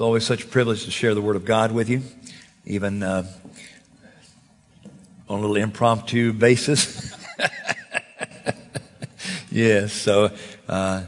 It's always such a privilege to share the Word of God with you, even on a little impromptu basis. Yes, so I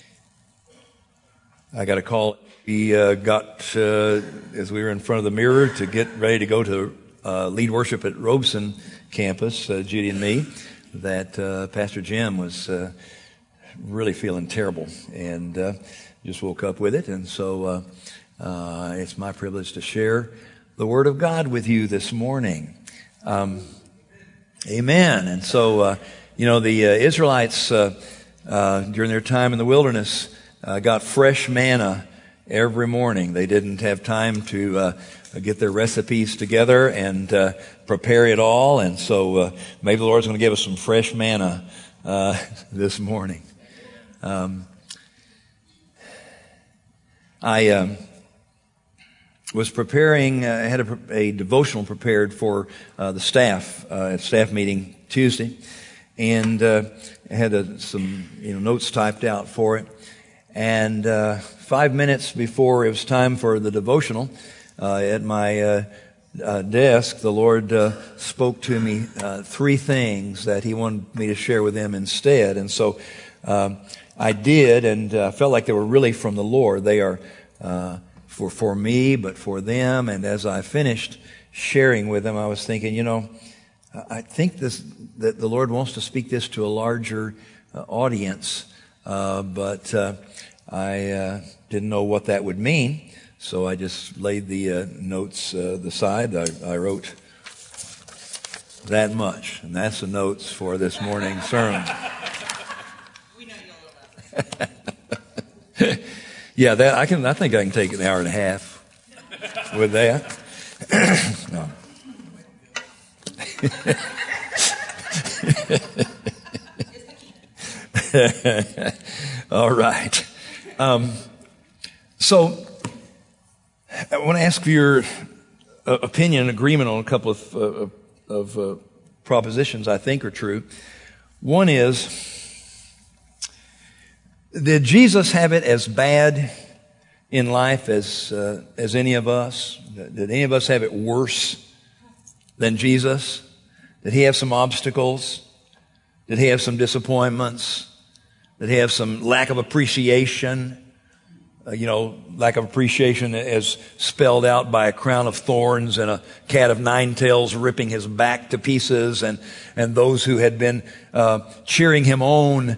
got a call. We got, as we were in front of the mirror to get ready to go to lead worship at Robeson campus, Judy and me, that Pastor Jim was really feeling terrible and just woke up with it. And so it's my privilege to share the Word of God with you this morning. Amen. And so, the Israelites during their time in the wilderness got fresh manna every morning. They didn't have time to get their recipes together and prepare it all. And so maybe the Lord's going to give us some fresh manna this morning. I was preparing, I had a devotional prepared for the staff at staff meeting Tuesday, and I had some notes typed out for it. And 5 minutes before it was time for the devotional, at my desk, the Lord spoke to me three things that He wanted me to share with them instead. And so I did, and felt like they were really from the Lord. They are for me, but for them. And as I finished sharing with them, I was thinking, I think that the Lord wants to speak this to a larger audience, but I didn't know what that would mean, so I just laid the notes aside. I wrote that much, and that's the notes for this morning's sermon. We know you'll love that. Yeah, I think I can take an hour and a half with that. No. All right. So I want to ask for your opinion and agreement on a couple of propositions I think are true. One is, did Jesus have it as bad in life as any of us? Did any of us have it worse than Jesus? Did He have some obstacles? Did He have some disappointments? Did He have some lack of appreciation? Lack of appreciation as spelled out by a crown of thorns and a cat of nine tails ripping His back to pieces, and those who had been cheering Him on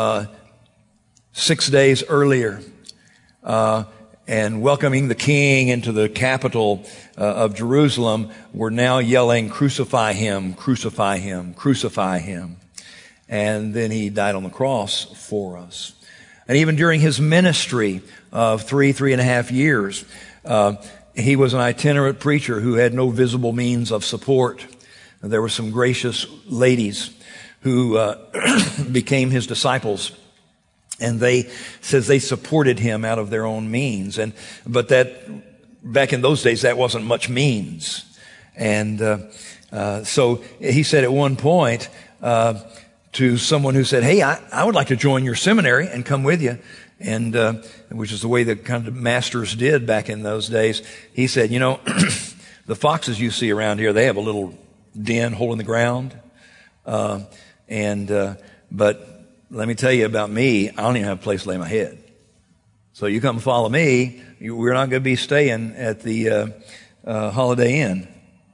6 days earlier, and welcoming the King into the capital of Jerusalem were now yelling, "Crucify Him, crucify Him, crucify Him." And then He died on the cross for us. And even during His ministry of 3.5 years, He was an itinerant preacher who had no visible means of support. And there were some gracious ladies who became His disciples. And they supported Him out of their own means. But that, back in those days, that wasn't much means. And so He said at one point to someone who said, "Hey, I would like to join your seminary and come with you," and which is the way the kind of masters did back in those days. He said, "The foxes you see around here, they have a little den, hole in the ground, but let me tell you about me. I don't even have a place to lay my head. So you come follow me. We're not going to be staying at the Holiday Inn,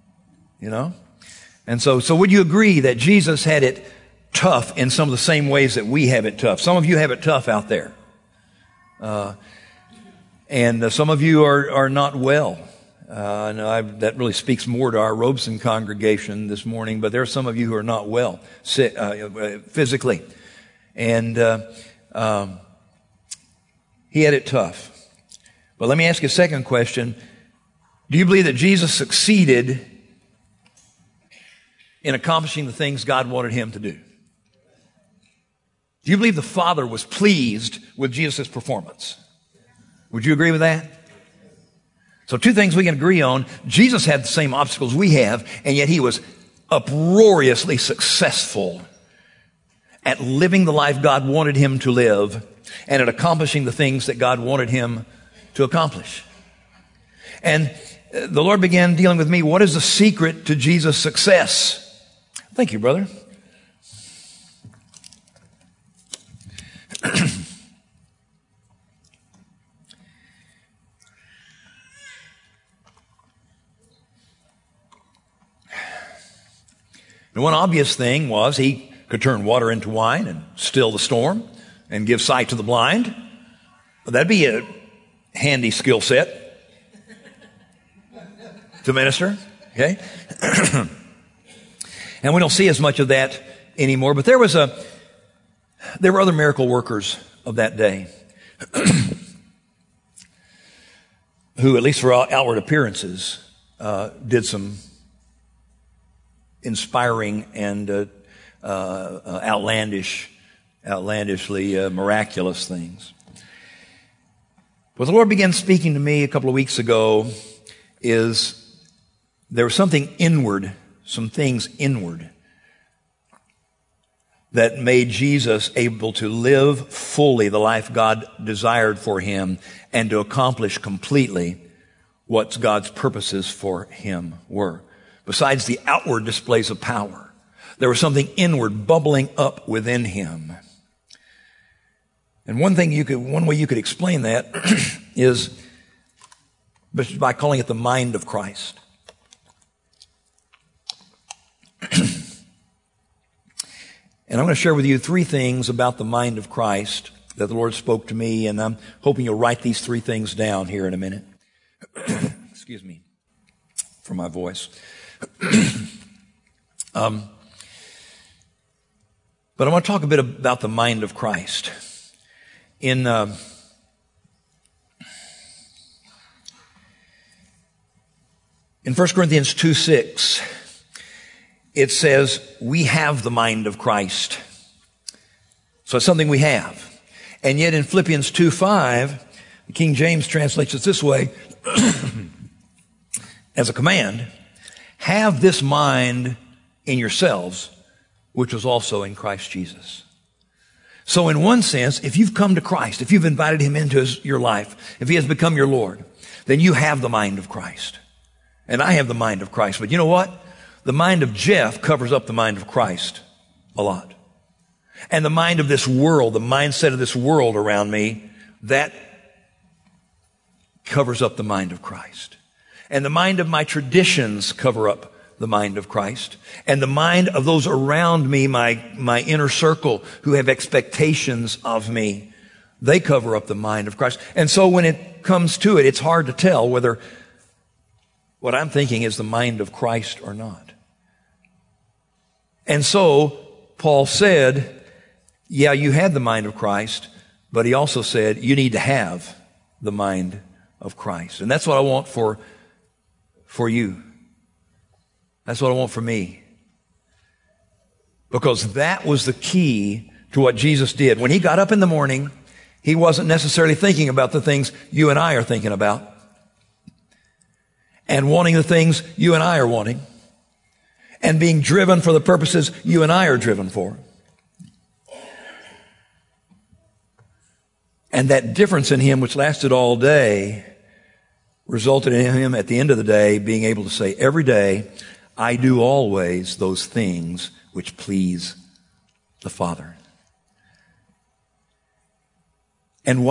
And so would you agree that Jesus had it tough in some of the same ways that we have it tough? Some of you have it tough out there, and some of you are not well. That really speaks more to our Robeson congregation this morning. But there are some of you who are not well, sick, physically. And He had it tough. But let me ask you a second question. Do you believe that Jesus succeeded in accomplishing the things God wanted Him to do? Do you believe the Father was pleased with Jesus' performance? Would you agree with that? So two things we can agree on. Jesus had the same obstacles we have, and yet He was uproariously successful at living the life God wanted Him to live and at accomplishing the things that God wanted Him to accomplish. And the Lord began dealing with me, what is the secret to Jesus' success? Thank you, brother. And one obvious thing was he could turn water into wine and still the storm and give sight to the blind. Well, that'd be a handy skill set to minister, okay? And we don't see as much of that anymore, but there were other miracle workers of that day who, at least for outward appearances, did some inspiring and outlandishly miraculous things. What the Lord began speaking to me a couple of weeks ago is there was something inward, some things inward that made Jesus able to live fully the life God desired for him and to accomplish completely what God's purposes for him were. Besides the outward displays of power, there was something inward bubbling up within him. And one way you could explain that is by calling it the mind of Christ. And I'm going to share with you 3 things about the mind of Christ that the Lord spoke to me, and I'm hoping you'll write these 3 things down here in a minute. Excuse me for my voice. But I want to talk a bit about the mind of Christ. In 1 Corinthians 2:6, it says, we have the mind of Christ. So it's something we have. And yet in Philippians 2:5, the King James translates it this way, as a command, have this mind in yourselves, which was also in Christ Jesus. So in one sense, if you've come to Christ, if you've invited him into your life, if he has become your Lord, then you have the mind of Christ. And I have the mind of Christ. But you know what? The mind of Jeff covers up the mind of Christ a lot. And the mind of this world, the mindset of this world around me, that covers up the mind of Christ. And the mind of my traditions cover up the mind of Christ. And the mind of those around me, my inner circle, who have expectations of me, they cover up the mind of Christ. And so when it comes to it, it's hard to tell whether what I'm thinking is the mind of Christ or not. And so Paul said, yeah, you had the mind of Christ, but he also said you need to have the mind of Christ. And that's what I want for you. That's what I want for me. Because that was the key to what Jesus did. When he got up in the morning, he wasn't necessarily thinking about the things you and I are thinking about and wanting the things you and I are wanting and being driven for the purposes you and I are driven for. And that difference in him, which lasted all day, resulted in him at the end of the day being able to say, every day, I do always those things which please the Father. And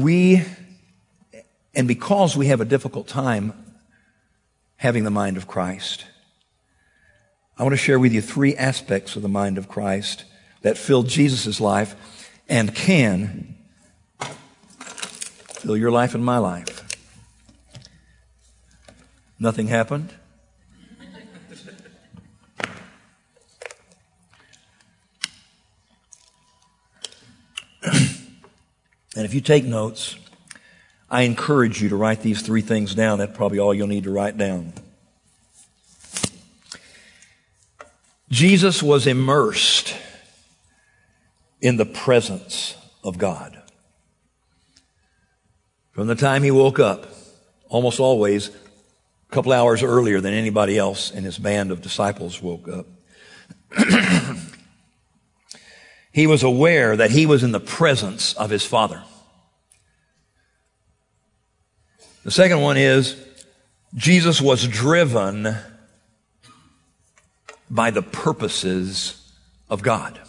because we have a difficult time having the mind of Christ, I want to share with you 3 aspects of the mind of Christ that filled Jesus' life and can fill your life and my life. Nothing happened. And if you take notes, I encourage you to write these 3 things down. That's probably all you'll need to write down. Jesus was immersed in the presence of God. From the time he woke up, almost always a couple hours earlier than anybody else in his band of disciples woke up. He was aware that he was in the presence of his Father. The second one is Jesus was driven by the purposes of God.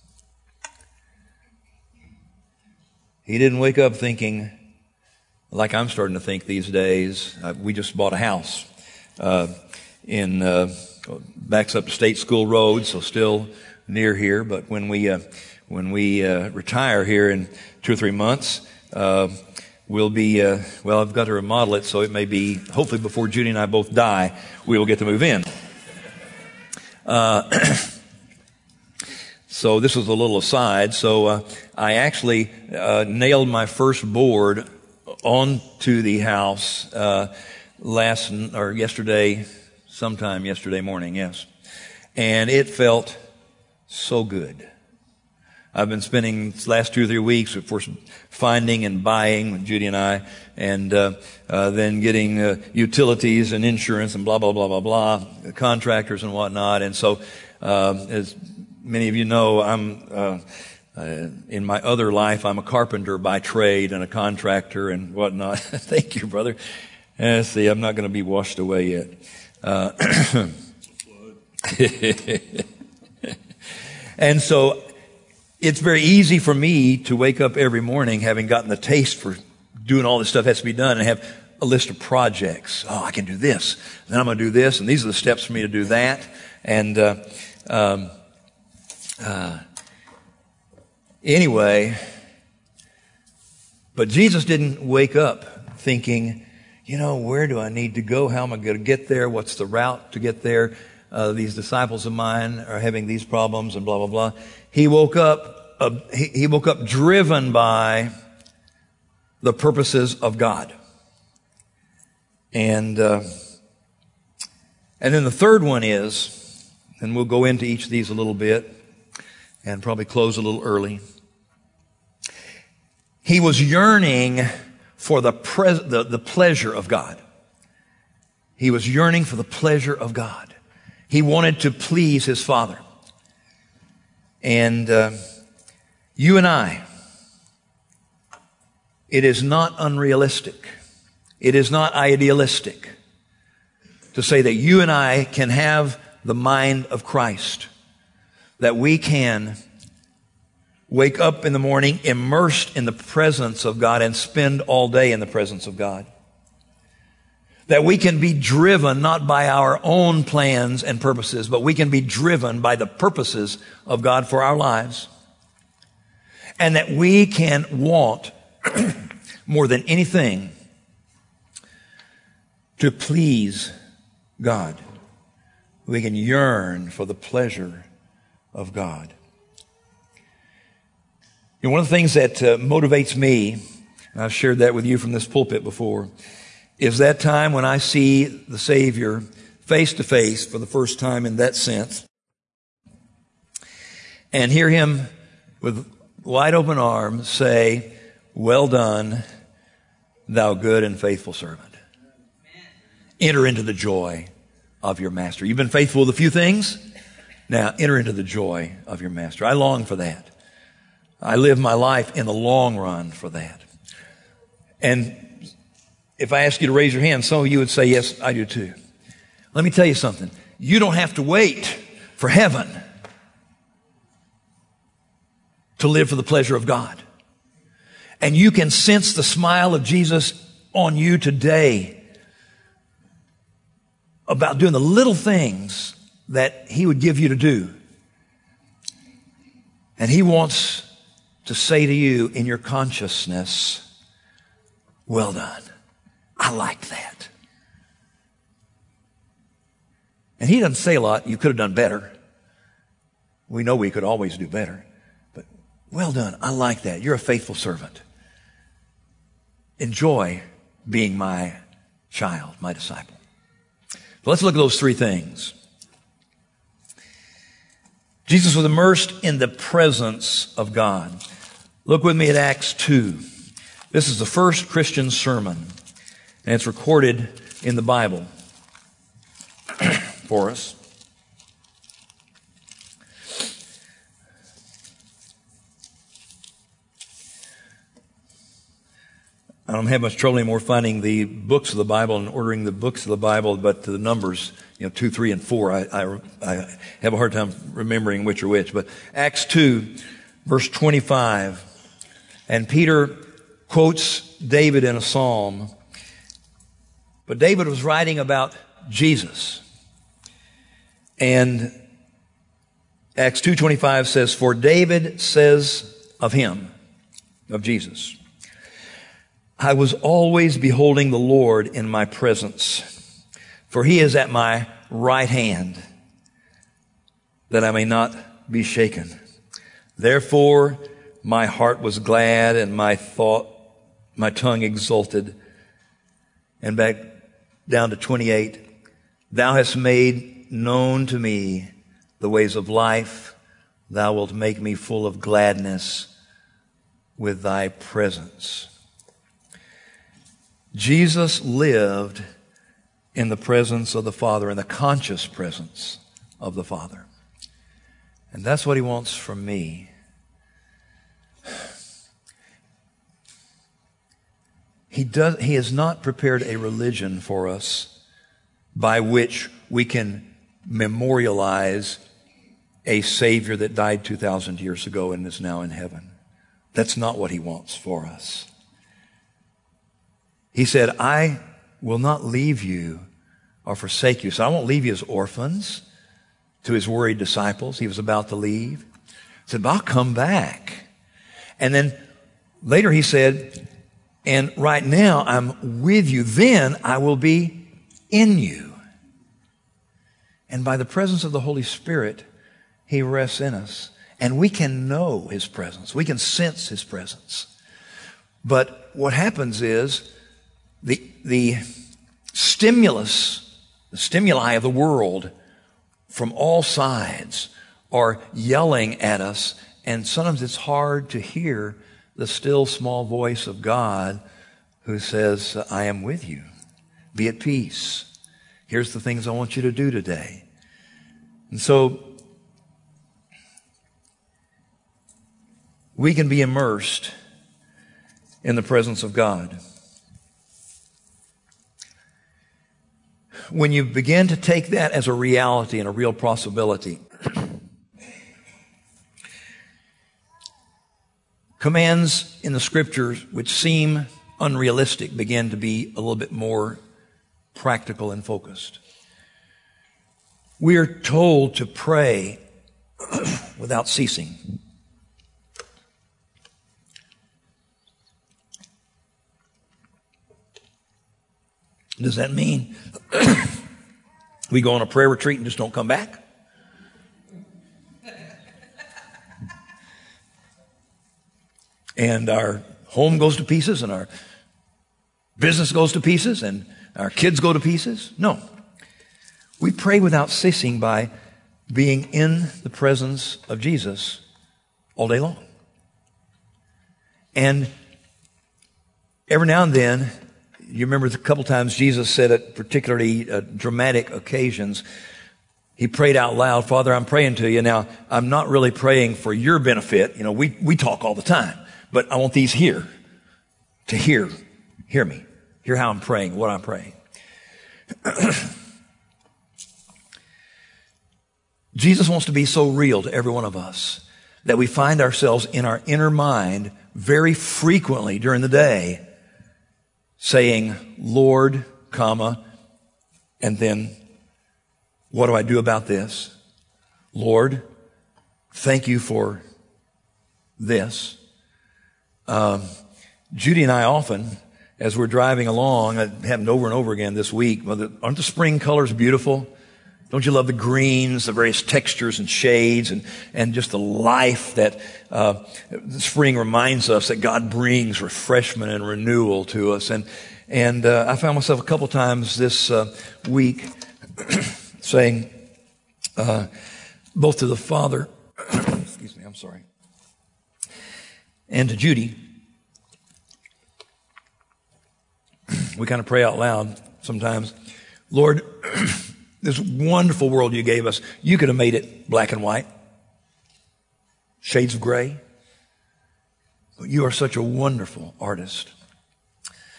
He didn't wake up thinking, like I'm starting to think these days. We just bought a house in backs up to State School Road, so still near here. But when we retire here in 2 or 3 months, we'll be I've got to remodel it, so it may be hopefully before Judy and I both die, we will get to move in. So this was a little aside. So I actually nailed my first board onto the house sometime yesterday morning, yes. And it felt so good. I've been spending the last 2 or 3 weeks, of course, finding and buying with Judy and I, and then getting utilities and insurance and blah, blah, blah, blah, blah, contractors and whatnot. And so, as many of you know, I'm in my other life, I'm a carpenter by trade and a contractor and whatnot. Thank you, brother. See, I'm not going to be washed away yet. And so it's very easy for me to wake up every morning having gotten the taste for doing all this stuff that has to be done and have a list of projects. Oh, I can do this. And then I'm going to do this. And these are the steps for me to do that. And anyway, but Jesus didn't wake up thinking, where do I need to go? How am I going to get there? What's the route to get there? These disciples of mine are having these problems and blah, blah, blah. He woke up driven by the purposes of God. And then the third one is, and we'll go into each of these a little bit and probably close a little early. He was yearning for the pleasure of God. He was yearning for the pleasure of God. He wanted to please his Father. And you and I, it is not unrealistic. It is not idealistic to say that you and I can have the mind of Christ, that we can wake up in the morning immersed in the presence of God and spend all day in the presence of God. That we can be driven not by our own plans and purposes, but we can be driven by the purposes of God for our lives. And that we can want more than anything to please God. We can yearn for the pleasure of God. One of the things that motivates me, and I've shared that with you from this pulpit before, is that time when I see the Savior face to face for the first time in that sense and hear him with wide open arms say, "Well done, thou good and faithful servant. Enter into the joy of your master." You've been faithful with a few things. Now enter into the joy of your master. I long for that. I live my life in the long run for that. And if I ask you to raise your hand, some of you would say, yes, I do too. Let me tell you something. You don't have to wait for heaven to live for the pleasure of God. And you can sense the smile of Jesus on you today about doing the little things that he would give you to do. And he wants to say to you in your consciousness, well done. I like that. And he doesn't say a lot. You could have done better. We know we could always do better. But well done. I like that. You're a faithful servant. Enjoy being my child, my disciple. So let's look at those three things. Jesus was immersed in the presence of God. Look with me at Acts 2. This is the first Christian sermon. And it's recorded in the Bible for us. I don't have much trouble anymore finding the books of the Bible and ordering the books of the Bible, but the numbers, 2, 3, and 4, I have a hard time remembering which are which. But Acts 2, verse 25, and Peter quotes David in a psalm. But David was writing about Jesus. And Acts 2:25 says, "For David says of him," of Jesus, "I was always beholding the Lord in my presence, for he is at my right hand, that I may not be shaken. Therefore my heart was glad and my tongue exulted." And back down to 28, "Thou hast made known to me the ways of life. Thou wilt make me full of gladness with thy presence." Jesus lived in the presence of the Father, in the conscious presence of the Father. And that's what he wants from me. He has not prepared a religion for us by which we can memorialize a Savior that died 2,000 years ago and is now in heaven. That's not what he wants for us. He said, "I will not leave you or forsake you." So I won't leave you as orphans to his worried disciples. He was about to leave. He said, "But I'll come back." And then later he said, "And right now I'm with you. Then I will be in you." And by the presence of the Holy Spirit, he rests in us. And we can know his presence. We can sense his presence. But what happens is the stimuli of the world from all sides are yelling at us. And sometimes it's hard to hear the still small voice of God who says, "I am with you. Be at peace. Here's the things I want you to do today." And so we can be immersed in the presence of God. When you begin to take that as a reality and a real possibility, commands in the scriptures which seem unrealistic begin to be a little bit more practical and focused. We are told to pray without ceasing. Does that mean we go on a prayer retreat and just don't come back? And our home goes to pieces and our business goes to pieces and our kids go to pieces? No. We pray without ceasing by being in the presence of Jesus all day long. And every now and then, you remember a couple times Jesus said at particularly dramatic occasions, he prayed out loud, "Father, I'm praying to you. Now, I'm not really praying for your benefit. We talk all the time, but I want these here to hear me, hear how I'm praying, what I'm praying." Jesus wants to be so real to every one of us that we find ourselves in our inner mind very frequently during the day saying, "Lord, comma," and then, "What do I do about this? Lord, thank you for this." Judy and I often, as we're driving along, it happened over and over again this week, aren't the spring colors beautiful? Don't you love the greens, the various textures and shades, and just the life that the spring reminds us that God brings refreshment and renewal to us. And I found myself a couple times this week saying, both to the Father, excuse me, I'm sorry, and to Judy, we kind of pray out loud sometimes, "Lord, this wonderful world you gave us, you could have made it black and white, shades of gray. But you are such a wonderful artist.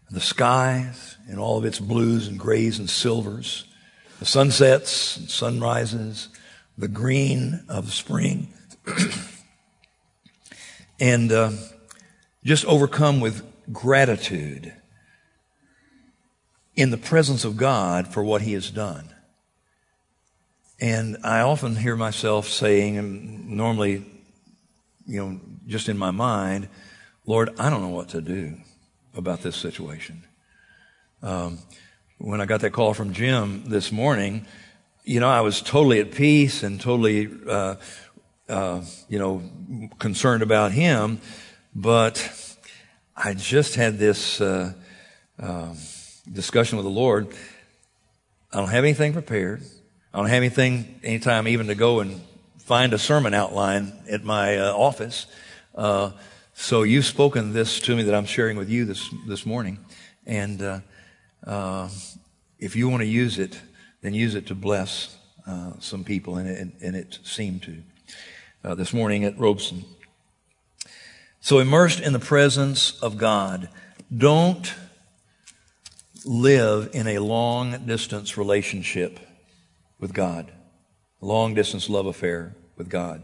the skies in all of its blues and grays and silvers, the sunsets and sunrises, the green of the spring, and just overcome with gratitude in the presence of God for what He has done. And I often hear myself saying, and normally, just in my mind, Lord, I don't know what to do about this situation. When I got that call from Jim this morning, I was totally at peace and totally, concerned about him, but I just had this discussion with the Lord. I don't have anything prepared. I don't have anything, anytime even to go and find a sermon outline at my office. So you've spoken this to me that I'm sharing with you this morning. And if you want to use it, then use it to bless some people. And it seemed to this morning at Robeson. So immersed in the presence of God, don't live in a long-distance relationship with God, a long-distance love affair with God.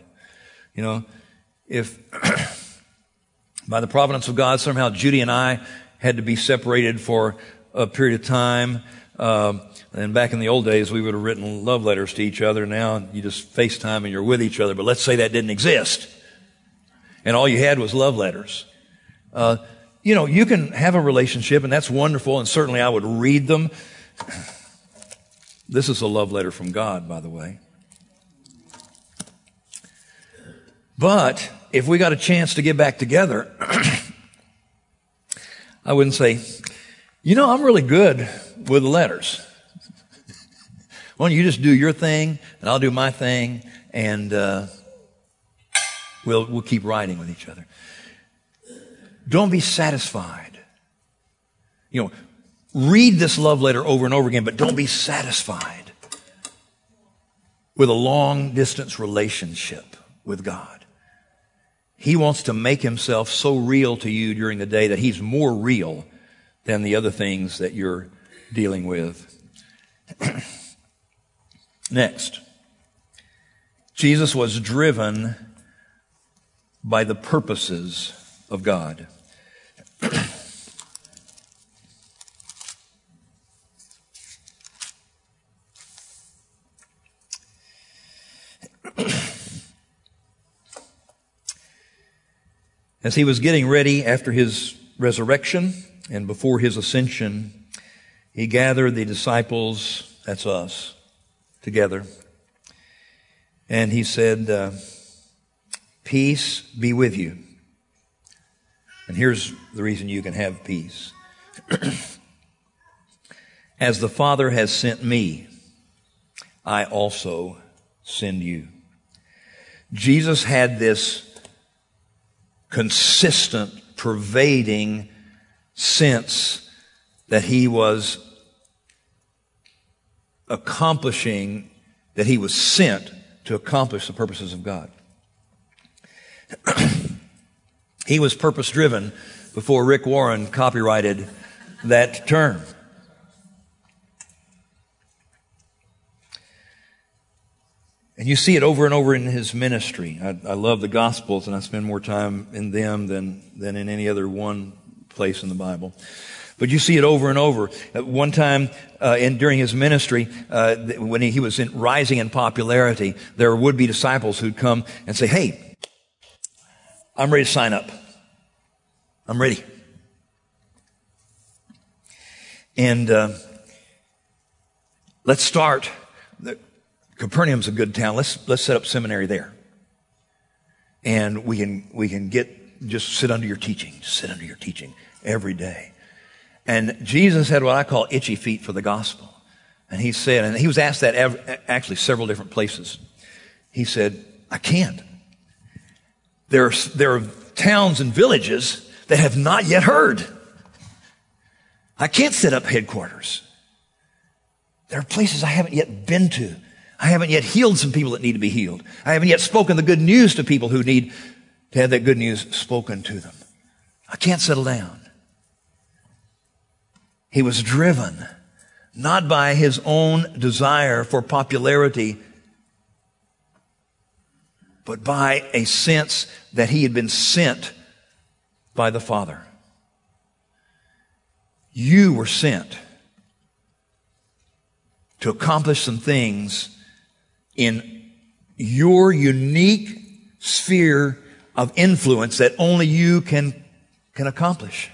If by the providence of God, somehow Judy and I had to be separated for a period of time, and back in the old days, we would have written love letters to each other. Now you just FaceTime and you're with each other. But let's say that didn't exist, and all you had was love letters. You can have a relationship, and that's wonderful, and certainly I would read them. This is a love letter from God, by the way. But if we got a chance to get back together, I wouldn't say, I'm really good with letters. Why don't you just do your thing, and I'll do my thing, and we'll keep writing with each other. Don't be satisfied. Read this love letter over and over again, but don't be satisfied with a long-distance relationship with God. He wants to make Himself so real to you during the day that He's more real than the other things that you're dealing with. Next, Jesus was driven by the purposes of God. As He was getting ready after His resurrection and before His ascension, He gathered the disciples, that's us, together. And He said, peace be with you. And here's the reason you can have peace. As the Father has sent me, I also send you. Jesus had this consistent, pervading sense that He was accomplishing, that He was sent to accomplish the purposes of God. He was purpose-driven before Rick Warren copyrighted that term. And you see it over and over in His ministry. I love the Gospels, and I spend more time in them than in any other one place in the Bible. But you see it over and over. At one time during His ministry, when he was rising in popularity, there would be disciples who'd come and say, hey, I'm ready to sign up. I'm ready. And let's start. Capernaum's a good town. Let's set up seminary there. And we can just sit under your teaching. Just sit under your teaching every day. And Jesus had what I call itchy feet for the gospel. And He said, and He was asked that actually several different places. He said, I can't. There are towns and villages that have not yet heard. I can't set up headquarters. There are places I haven't yet been to. I haven't yet healed some people that need to be healed. I haven't yet spoken the good news to people who need to have that good news spoken to them. I can't settle down. He was driven not by his own desire for popularity, but by a sense that he had been sent by the Father. You were sent to accomplish some things in your unique sphere of influence that only you can accomplish.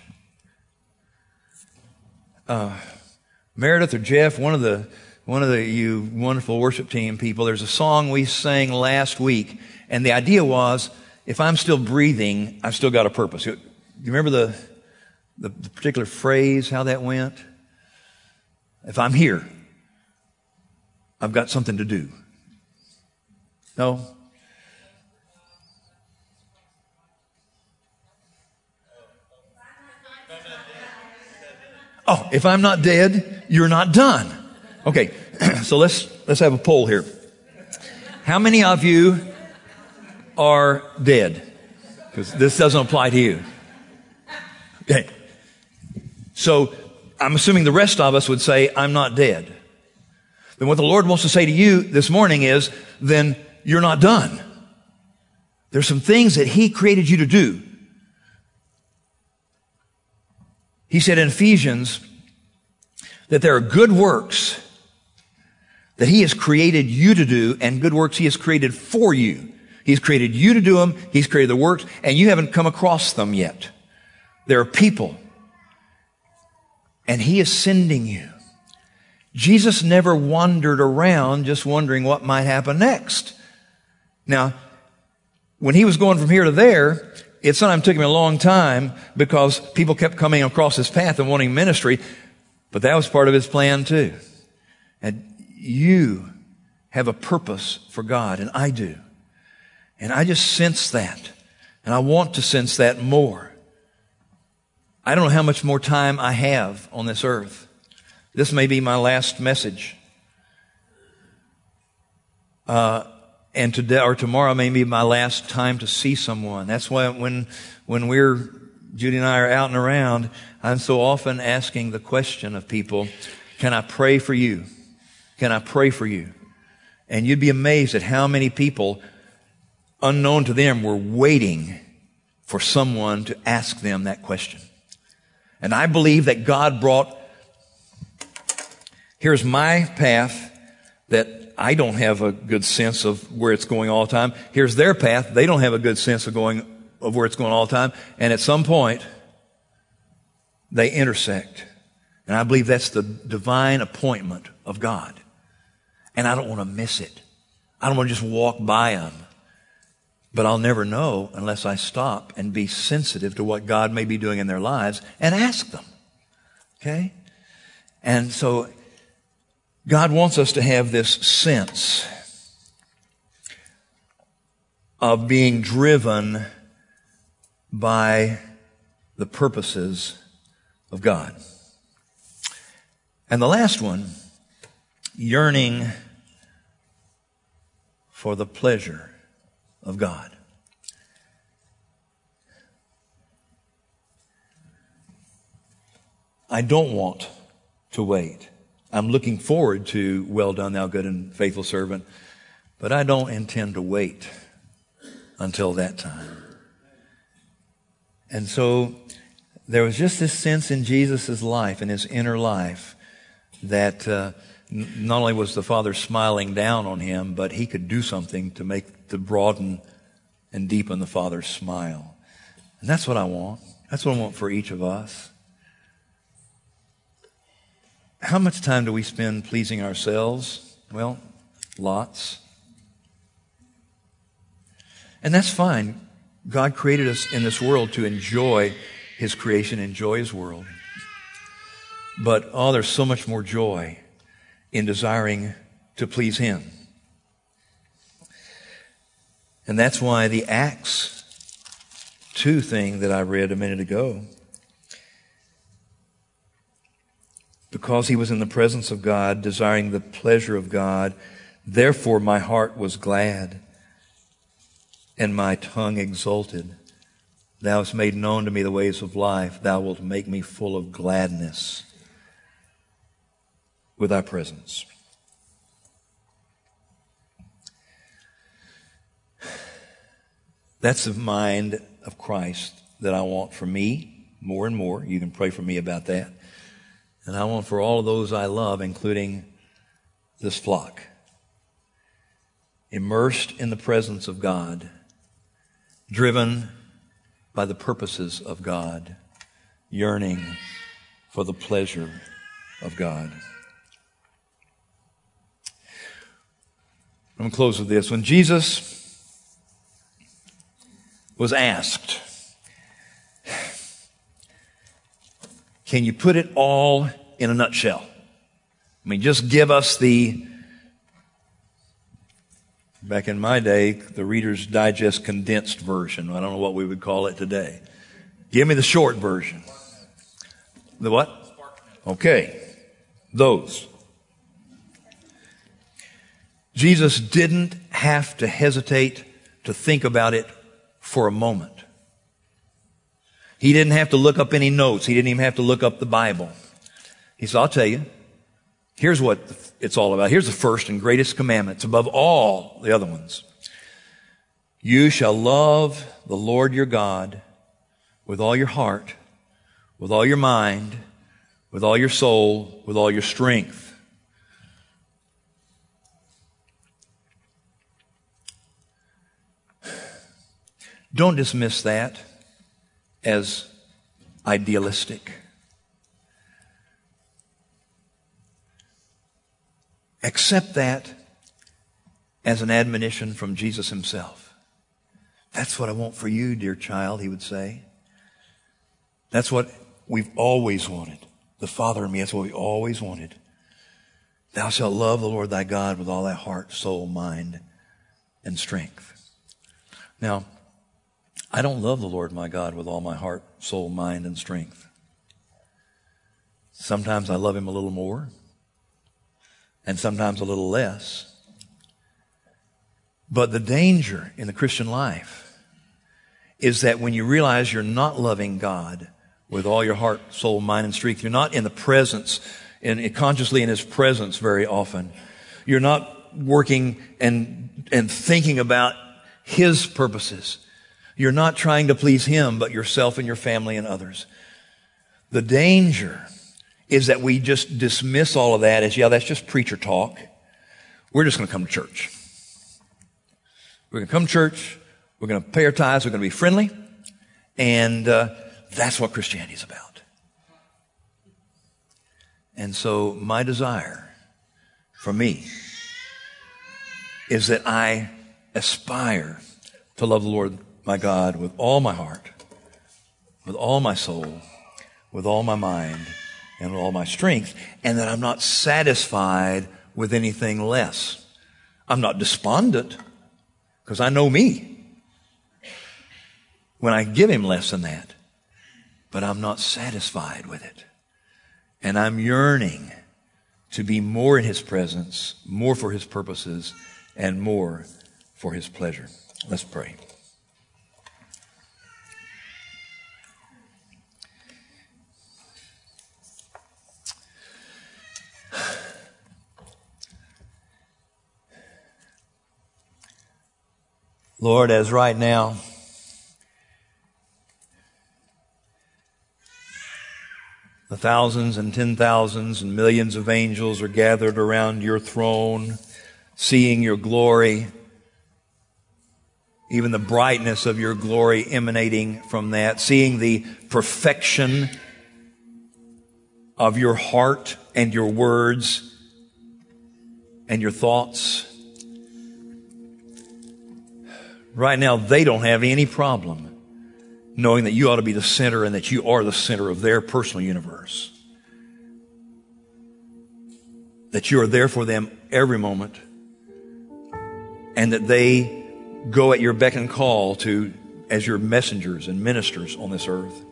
Meredith or Jeff, one of the you wonderful worship team people, there's a song we sang last week, and the idea was, if I'm still breathing, I've still got a purpose. You remember the particular phrase, how that went? If I'm here, I've got something to do. No? Oh, if I'm not dead, you're not done. Okay, so let's have a poll here. How many of you are dead? Because this doesn't apply to you. Okay. So I'm assuming the rest of us would say, I'm not dead. Then what the Lord wants to say to you this morning is, then you're not done. There's some things that He created you to do. He said in Ephesians that there are good works that He has created you to do, and good works He has created for you. He's created you to do them. He's created the works, and you haven't come across them yet. There are people, and He is sending you. Jesus never wandered around just wondering what might happen next. Now, when He was going from here to there, it sometimes took Him a long time because people kept coming across His path and wanting ministry, but that was part of His plan too. And you have a purpose for God, and I do. And I just sense that. And I want to sense that more. I don't know how much more time I have on this earth. This may be my last message. And today or tomorrow may be my last time to see someone. That's why when Judy and I are out and around, I'm so often asking the question of people, can I pray for you? Can I pray for you? And you'd be amazed at how many people, unknown to them, were waiting for someone to ask them that question. And I believe that God brought, here's my path that I don't have a good sense of where it's going all the time. Here's their path. They don't have a good sense of where it's going all the time. And at some point, they intersect. And I believe that's the divine appointment of God. And I don't want to miss it. I don't want to just walk by them. But I'll never know unless I stop and be sensitive to what God may be doing in their lives and ask them. Okay? And so God wants us to have this sense of being driven by the purposes of God. And the last one, yearning for the pleasure of God. I don't want to wait. I'm looking forward to, well done, thou good and faithful servant, but I don't intend to wait until that time. And so there was just this sense in Jesus' life, in His inner life, that not only was the Father smiling down on Him, but He could do something to broaden and deepen the Father's smile. And that's what I want. That's what I want for each of us. How much time do we spend pleasing ourselves? Well, lots. And that's fine. God created us in this world to enjoy His creation, enjoy His world. But, there's so much more joy in desiring to please Him. And that's why the Acts 2 thing that I read a minute ago, because he was in the presence of God, desiring the pleasure of God, therefore my heart was glad and my tongue exulted. Thou hast made known to me the ways of life. Thou wilt make me full of gladness. with thy presence. That's the mind of Christ that I want for me more and more. You can pray for me about that. And I want for all of those I love, including this flock, immersed in the presence of God, driven by the purposes of God, yearning for the pleasure of God. I'm going to close with this. When Jesus was asked, can you put it all in a nutshell? I mean, just give us back in my day, the Reader's Digest condensed version. I don't know what we would call it today. Give me the short version. The what? Okay. Those. Jesus didn't have to hesitate to think about it for a moment. He didn't have to look up any notes. He didn't even have to look up the Bible. He said, I'll tell you, here's what it's all about. Here's the first and greatest commandment. It's above all the other ones. You shall love the Lord your God with all your heart, with all your mind, with all your soul, with all your strength. Don't dismiss that as idealistic. Accept that as an admonition from Jesus himself. That's what I want for you, dear child, he would say. That's what we've always wanted. The Father and me, that's what we always wanted. Thou shalt love the Lord thy God with all thy heart, soul, mind, and strength. Now, I don't love the Lord my God with all my heart, soul, mind, and strength. Sometimes I love him a little more, and sometimes a little less. But the danger in the Christian life is that when you realize you're not loving God with all your heart, soul, mind, and strength, you're not in the presence, and consciously in his presence very often. You're not working and thinking about his purposes. You're not trying to please him, but yourself and your family and others. The danger is that we just dismiss all of that as, yeah, that's just preacher talk. We're just going to come to church. We're going to come to church. We're going to pay our tithes. We're going to be friendly. And that's what Christianity is about. And so my desire for me is that I aspire to love the Lord my God with all my heart, with all my soul, with all my mind, and with all my strength, and that I'm not satisfied with anything less. I'm not despondent, because I know me when I give him less than that, but I'm not satisfied with it. And I'm yearning to be more in his presence, more for his purposes, and more for his pleasure. Let's pray. Lord, as right now the thousands and 10,000s and millions of angels are gathered around your throne, seeing your glory, even the brightness of your glory emanating from that, seeing the perfection of your heart and your words and your thoughts. Right now, they don't have any problem knowing that you ought to be the center and that you are the center of their personal universe. That you are there for them every moment, and that they go at your beck and call as your messengers and ministers on this earth.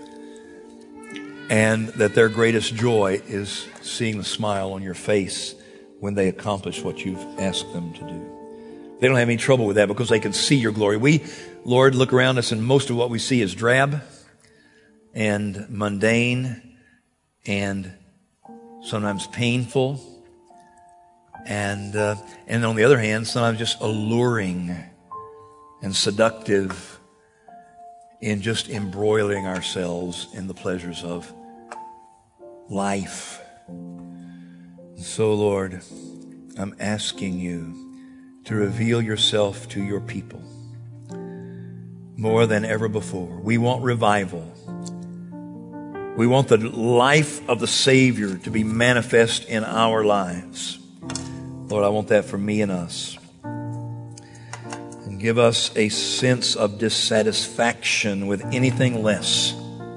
And that their greatest joy is seeing the smile on your face when they accomplish what you've asked them to do. They don't have any trouble with that because they can see your glory. We, Lord, look around us and most of what we see is drab and mundane and sometimes painful, and on the other hand, sometimes just alluring and seductive in just embroiling ourselves in the pleasures of life. So, Lord, I'm asking you to reveal yourself to your people more than ever before. We want revival. We want the life of the Savior to be manifest in our lives. Lord, I want that for me and us. And give us a sense of dissatisfaction with anything less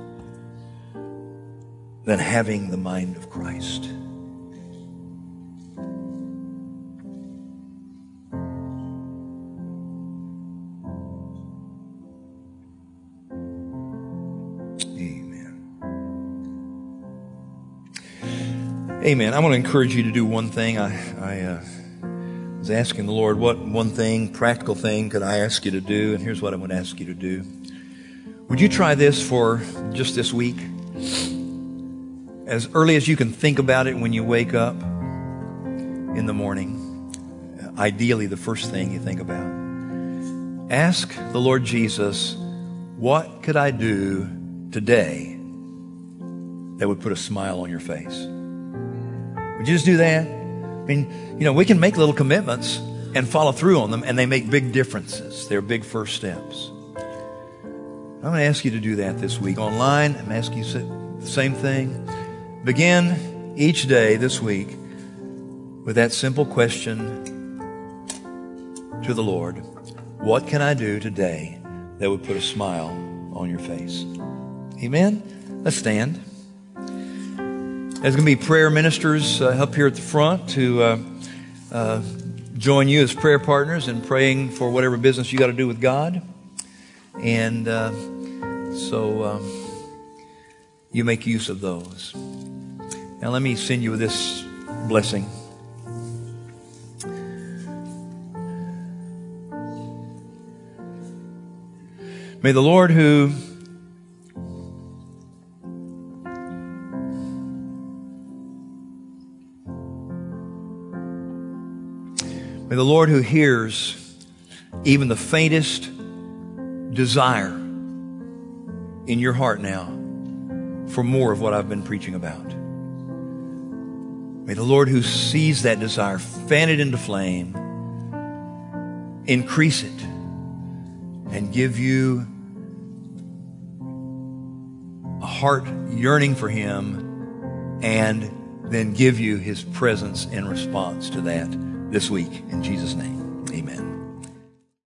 than having the mind of Christ. Amen. I want to encourage you to do one thing. I was asking the Lord, what one thing, practical thing, could I ask you to do? And here's what I'm going to ask you to do. Would you try this for just this week? As early as you can think about it when you wake up in the morning. Ideally, the first thing you think about. Ask the Lord Jesus, what could I do today that would put a smile on your face? Would you just do that? I mean, we can make little commitments and follow through on them, and they make big differences. They're big first steps. I'm going to ask you to do that this week. Online, I'm asking you the same thing. Begin each day this week with that simple question to the Lord. What can I do today that would put a smile on your face? Amen? Let's stand. There's going to be prayer ministers up here at the front to join you as prayer partners in praying for whatever business you got to do with God. And so you make use of those. Now let me send you this blessing. May the Lord who May the Lord who hears even the faintest desire in your heart now for more of what I've been preaching about. May the Lord who sees that desire fan it into flame, increase it, and give you a heart yearning for Him, and then give you His presence in response to that this week, in Jesus' name.